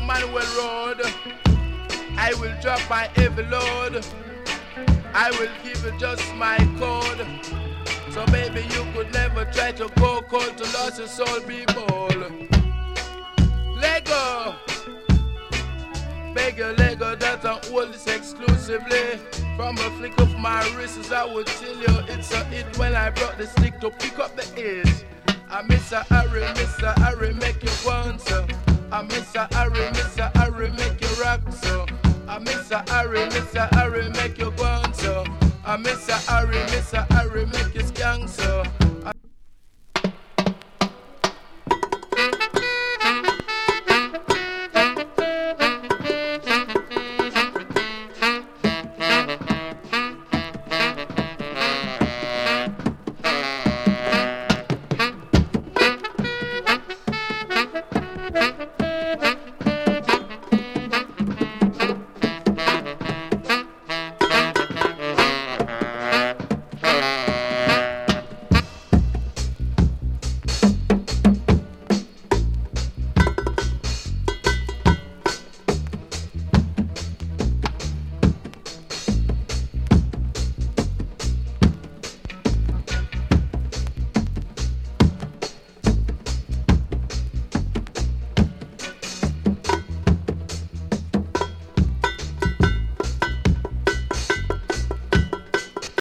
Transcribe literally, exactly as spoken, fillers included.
Manuel Road. I will drop my heavy load. I will give you just my code. So baby, you could never try to go cold to lose your soul, be bold. Lego, beg your Lego that I hold this exclusively. From a flick of my wrists, I would tell you it's a hit when I brought the stick to pick up the edge. I miss a Harry, Mister Harry, make you want so. I miss a Harry, Mister Harry, make you rock so. I miss a Harry, Mister Harry, make you want so. I miss a Harry, Mister Harry, make you skank so.